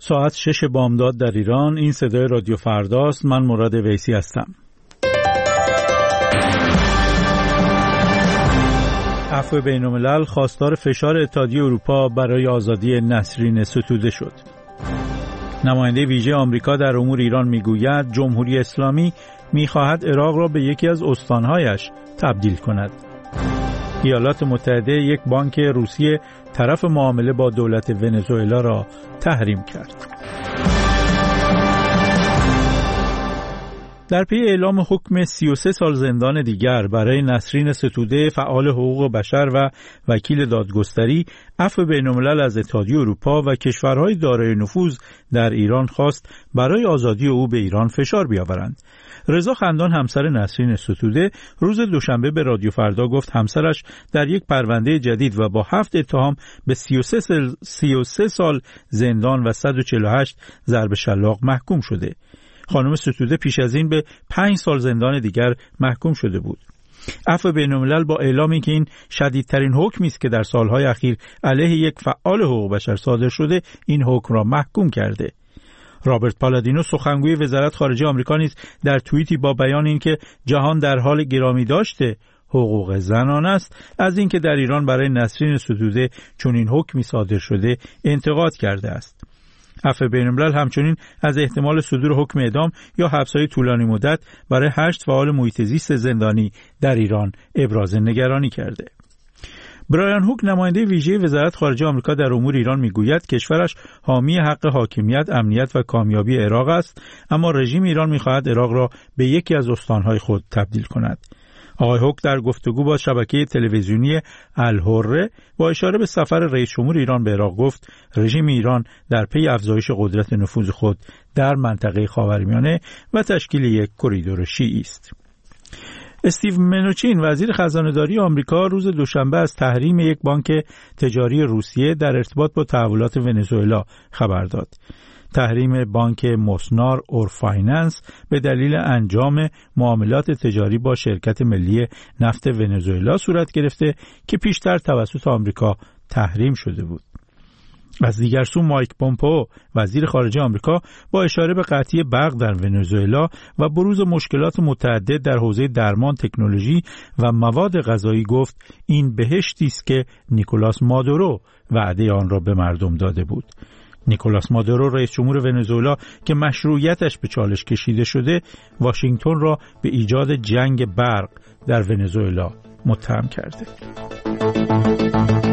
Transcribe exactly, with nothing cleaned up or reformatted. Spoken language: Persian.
ساعت شش بامداد در ایران. این صدای رادیو فرداست. من مراد ویسی هستم. عفو بین‌الملل خواستار فشار اتحادیه اروپا برای آزادی نسرین ستوده شد. نماینده ویژه آمریکا در امور ایران میگوید جمهوری اسلامی میخواهد عراق را به یکی از استانهایش تبدیل کند. ایالات متحده یک بانک روسی طرف معامله با دولت ونزوئلا را تحریم کرد. در پی اعلام حکم سی و سه سال زندان دیگر برای نسرین ستوده فعال حقوق بشر و وکیل دادگستری، عفو بین‌الملل از اتحادیه اروپا و کشورهای دارای نفوذ در ایران خواست برای آزادی او به ایران فشار بیاورند. رضا خندان همسر نسرین ستوده روز دوشنبه به رادیو فردا گفت همسرش در یک پرونده جدید و با هفت اتهام به سی و سه سال زندان و صد و چهل و هشت ضرب شلاق محکوم شده. خانم ستوده پیش از این به پنج سال زندان دیگر محکوم شده بود. عفو بین‌الملل با اعلامی که این شدیدترین حکمی است که در سالهای اخیر علیه یک فعال حقوق بشر صادر شده، این حکم را محکوم کرده. رابرت پالادینو سخنگوی وزارت خارجه آمریکا نیز در توییتی با بیان اینکه جهان در حال گرامی داشته حقوق زنان است، از اینکه در ایران برای نسرین ستوده چنین حکمی صادر شده انتقاد کرده است. عفو بین‌الملل همچنین از احتمال صدور حکم اعدام یا حبس‌های طولانی مدت برای هشت فعال محیط زیست زندانی در ایران ابراز نگرانی کرده. برایان هوک نماینده ویژه وزارت خارجه آمریکا در امور ایران میگوید کشورش حامی حق حاکمیت، امنیت و کامیابی عراق است، اما رژیم ایران می‌خواهد عراق را به یکی از استان‌های خود تبدیل کند. آقای هوک در گفتگو با شبکه تلویزیونی الحره با اشاره به سفر رئیس جمهور ایران به عراق گفت رژیم ایران در پی افزایش قدرت نفوذ خود در منطقه خاورمیانه و تشکیل یک کریدور شیعی است. استیو منوچین وزیر خزانه‌داری آمریکا روز دوشنبه از تحریم یک بانک تجاری روسیه در ارتباط با تحولات ونزوئلا خبر داد. تحریم بانک موسنار اورفایننس به دلیل انجام معاملات تجاری با شرکت ملی نفت ونزوئلا صورت گرفته که پیشتر توسط آمریکا تحریم شده بود. از دیگر سو مایک پومپئو وزیر خارجه آمریکا با اشاره به قطعی برق در ونزوئلا و بروز مشکلات متعدد در حوزه درمان، تکنولوژی و مواد غذایی گفت این بهشتی است که نیکولاس مادورو وعده آن را به مردم داده بود. نیکولاس مادورو رئیس جمهور ونزوئلا که مشروعیتش به چالش کشیده شده، واشنگتن را به ایجاد جنگ برق در ونزوئلا متهم کرده.